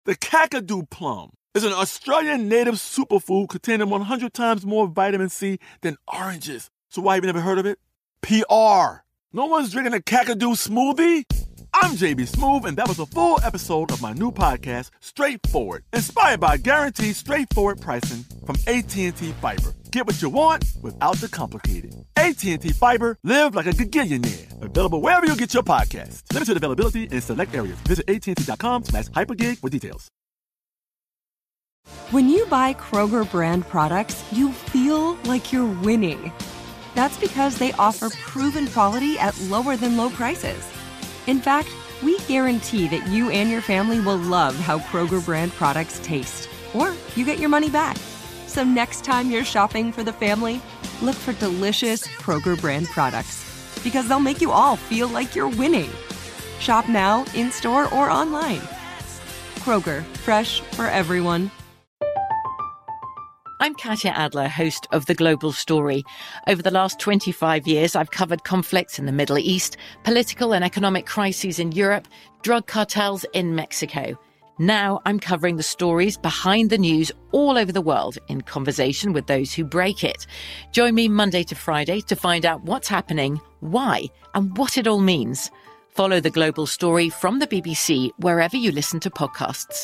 The Kakadu plum is an Australian native superfood containing 100 times more vitamin C than oranges. So why have you never heard of it? PR. No one's drinking a Kakadu smoothie? I'm JB Smoove, and that was a full episode of my new podcast, Straightforward, inspired by guaranteed straightforward pricing from AT&T Fiber. Get what you want without the complicated. AT&T Fiber, live like a gigillionaire. Available wherever you get your podcasts. Limited availability in select areas. Visit AT&T.com/hypergig for details. When you buy Kroger brand products, you feel like you're winning. That's because they offer proven quality at lower than low prices. In fact, we guarantee that you and your family will love how Kroger brand products taste, or you get your money back. So next time you're shopping for the family, look for delicious Kroger brand products, because they'll make you all feel like you're winning. Shop now, in-store, or online. Kroger, fresh for everyone. I'm Katya Adler, host of The Global Story. Over the last 25 years, I've covered conflicts in the Middle East, political and economic crises in Europe, drug cartels in Mexico. Now I'm covering the stories behind the news all over the world in conversation with those who break it. Join me Monday to Friday to find out what's happening, why, and what it all means. Follow The Global Story from the BBC wherever you listen to podcasts.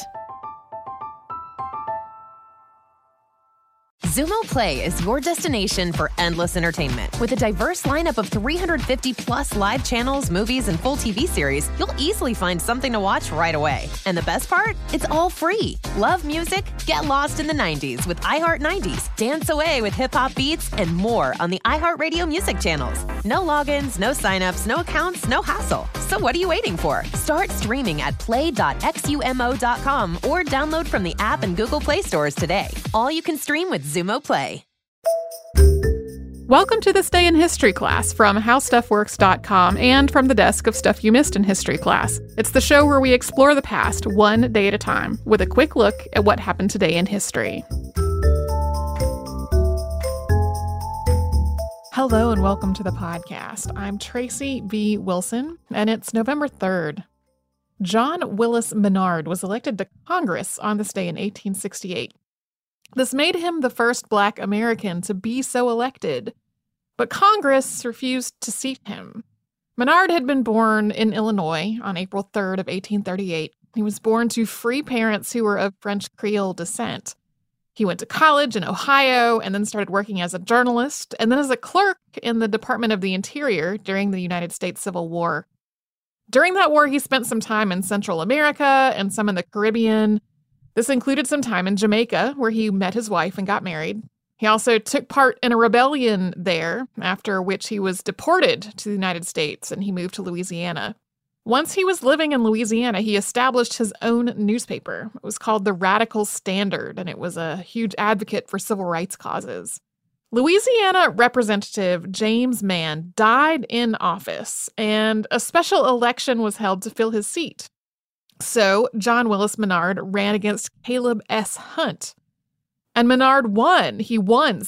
Xumo Play is your destination for endless entertainment. With a diverse lineup of 350-plus live channels, movies, and full TV series, you'll easily find something to watch right away. And the best part? It's all free. Love music? Get lost in the 90s with iHeart 90s, dance away with hip-hop beats, and more on the iHeartRadio music channels. No logins, no signups, no accounts, no hassle. So what are you waiting for? Start streaming at play.xumo.com or download from the app and Google Play stores today. All you can stream with Xumo Play. Welcome to This Day in History class from HowStuffWorks.com and from the desk of Stuff You Missed in History class. It's the show where we explore the past one day at a time with a quick look at what happened today in history. Hello and welcome to the podcast. I'm Tracy V. Wilson, and it's November 3rd. John Willis Menard was elected to Congress on this day in 1868. This made him the first Black American to be so elected, but Congress refused to seat him. Menard had been born in Illinois on April 3rd of 1838. He was born to free parents who were of French Creole descent. He went to college in Ohio and then started working as a journalist and then as a clerk in the Department of the Interior during the United States Civil War. During that war, he spent some time in Central America and some in the Caribbean. This included some time in Jamaica, where he met his wife and got married. He also took part in a rebellion there, after which he was deported to the United States and he moved to Louisiana. Once he was living in Louisiana, he established his own newspaper. It was called the Radical Standard, and it was a huge advocate for civil rights causes. Louisiana Representative James Mann died in office, and a special election was held to fill his seat. So John Willis Menard ran against Caleb S. Hunt. And Menard won. He won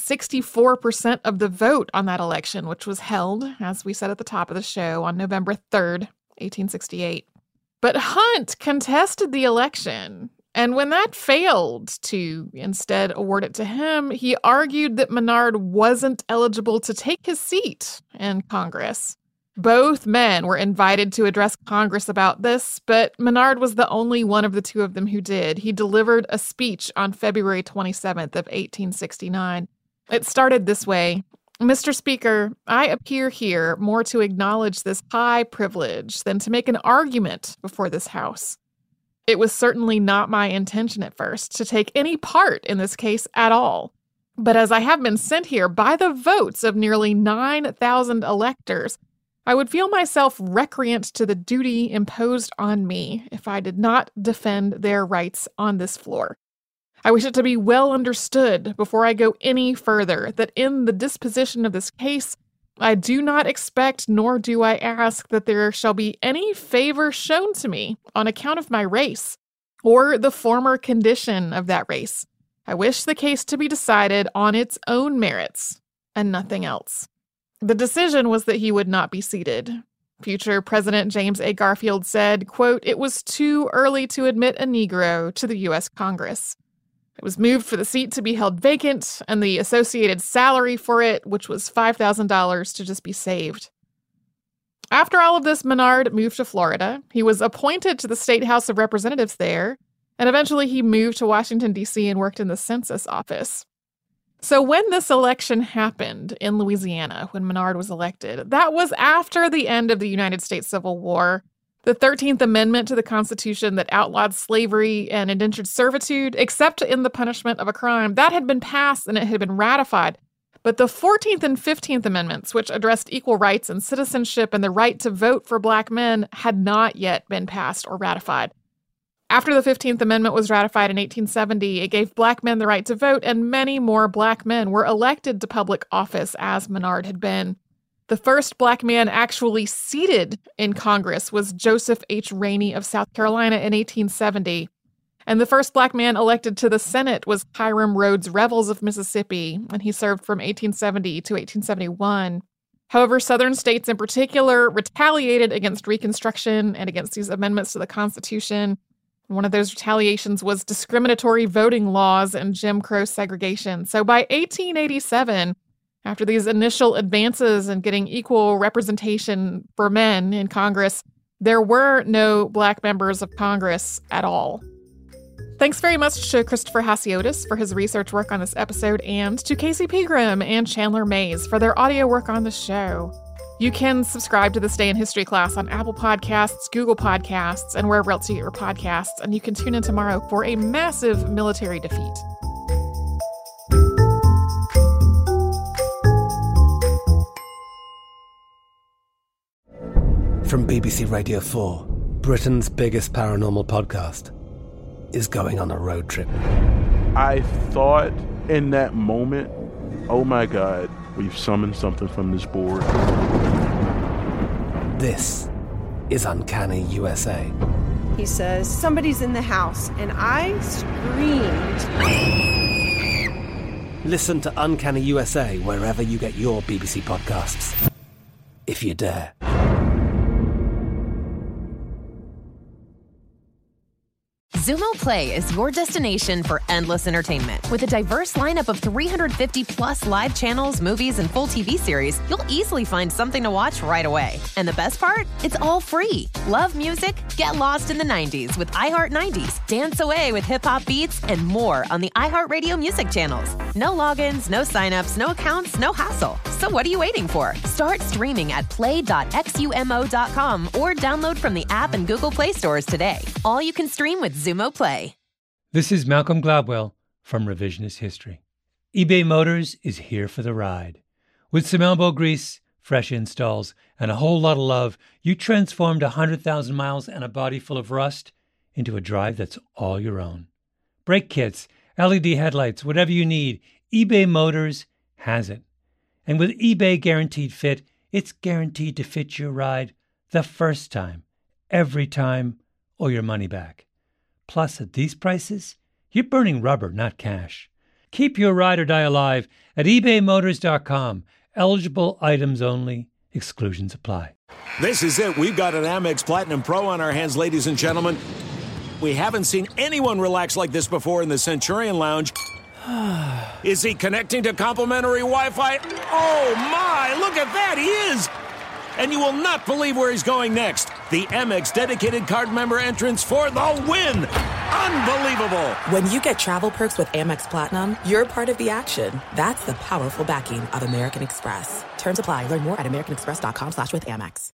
64% of the vote on that election, which was held, as we said at the top of the show, on November 3rd, 1868. But Hunt contested the election, and when that failed to instead award it to him, he argued that Menard wasn't eligible to take his seat in Congress. Both men were invited to address Congress about this, but Menard was the only one of the two of them who did. He delivered a speech on February 27th of 1869. It started this way. Mr. Speaker, I appear here more to acknowledge this high privilege than to make an argument before this House. It was certainly not my intention at first to take any part in this case at all. But as I have been sent here by the votes of nearly 9,000 electors, I would feel myself recreant to the duty imposed on me if I did not defend their rights on this floor. I wish it to be well understood before I go any further that in the disposition of this case, I do not expect nor do I ask that there shall be any favor shown to me on account of my race or the former condition of that race. I wish the case to be decided on its own merits and nothing else. The decision was that he would not be seated. Future President James A. Garfield said, quote, "It was too early to admit a Negro to the U.S. Congress. It was moved for the seat to be held vacant and the associated salary for it, which was $5,000, to just be saved." After all of this, Menard moved to Florida. He was appointed to the State House of Representatives there, and eventually he moved to Washington, D.C. and worked in the census office. So when this election happened in Louisiana, when Menard was elected, that was after the end of the United States Civil War. The 13th Amendment to the Constitution that outlawed slavery and indentured servitude, except in the punishment of a crime, that had been passed and it had been ratified. But the 14th and 15th Amendments, which addressed equal rights and citizenship and the right to vote for Black men, had not yet been passed or ratified. After the 15th Amendment was ratified in 1870, it gave Black men the right to vote, and many more Black men were elected to public office, as Menard had been. The first Black man actually seated in Congress was Joseph H. Rainey of South Carolina in 1870. And the first Black man elected to the Senate was Hiram Rhodes Revels of Mississippi, and he served from 1870 to 1871. However, Southern states in particular retaliated against Reconstruction and against these amendments to the Constitution. One of those retaliations was discriminatory voting laws and Jim Crow segregation. So by 1887, after these initial advances in getting equal representation for men in Congress, there were no Black members of Congress at all. Thanks very much to Christopher Hasiotis for his research work on this episode, and to Casey Pegram and Chandler Mays for their audio work on the show. You can subscribe to This Day in History class on Apple Podcasts, Google Podcasts, and wherever else you get your podcasts, and you can tune in tomorrow for a massive military defeat. From BBC Radio 4, Britain's biggest paranormal podcast is going on a road trip. I thought in that moment, oh my God, we've summoned something from this board. This is Uncanny USA. He says, somebody's in the house, and I screamed. Listen to Uncanny USA wherever you get your BBC podcasts, if you dare. Xumo Play is your destination for endless entertainment. With a diverse lineup of 350-plus live channels, movies, and full TV series, you'll easily find something to watch right away. And the best part? It's all free. Love music? Get lost in the 90s with iHeart 90s, dance away with hip-hop beats, and more on the iHeartRadio music channels. No logins, no signups, no accounts, no hassle. So what are you waiting for? Start streaming at play.xumo.com or download from the app and Google Play stores today. All you can stream with Xumo Play. This is Malcolm Gladwell from Revisionist History. eBay Motors is here for the ride. With some elbow grease, fresh installs, and a whole lot of love, you transformed 100,000 miles and a body full of rust into a drive that's all your own. Brake kits, LED headlights, whatever you need, eBay Motors has it. And with eBay Guaranteed Fit, it's guaranteed to fit your ride the first time, every time, or your money back. Plus, at these prices, you're burning rubber, not cash. Keep your ride or die alive at ebaymotors.com. Eligible items only. Exclusions apply. This is it. We've got an Amex Platinum Pro on our hands, ladies and gentlemen. We haven't seen anyone relax like this before in the Centurion Lounge. Is he connecting to complimentary Wi-Fi? Oh, my! Look at that! He is! And you will not believe where he's going next. The Amex dedicated card member entrance for the win. Unbelievable. When you get travel perks with Amex Platinum, you're part of the action. That's the powerful backing of American Express. Terms apply. Learn more at americanexpress.com/withAmex.